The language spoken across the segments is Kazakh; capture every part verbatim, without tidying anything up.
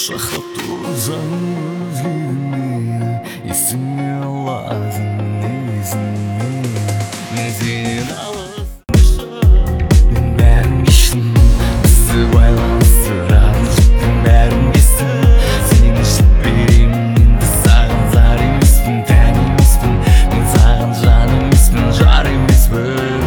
құшақтап тұрсаң өзгермей есіңе аласың есіңе мен сенен алыс мен бәрін кештім бізді байланыстыратын жіптің бәрін кестім сені жетпеймін енді саған зар емеспін тән емеспін мен саған жан емеспін жар емеспін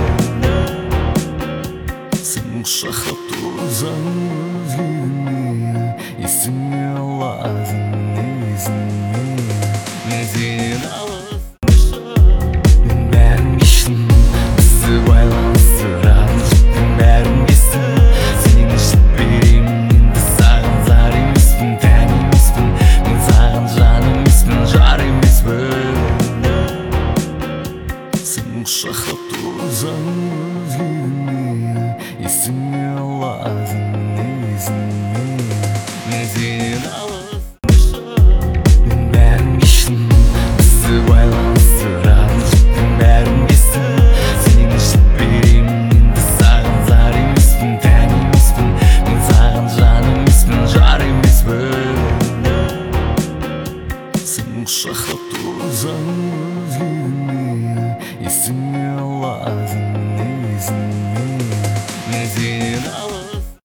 сен құшақтап тұрсаң өзгермей есіңе аласың есіңе мен сенен алыс мен бәрін кештім бізді байланыстыратын жіптің бәрін кестім сені жетпеймін енді саған зар емеспін тән емеспін мен саған жан емеспін жар емеспін сен құшақтап тұрсаң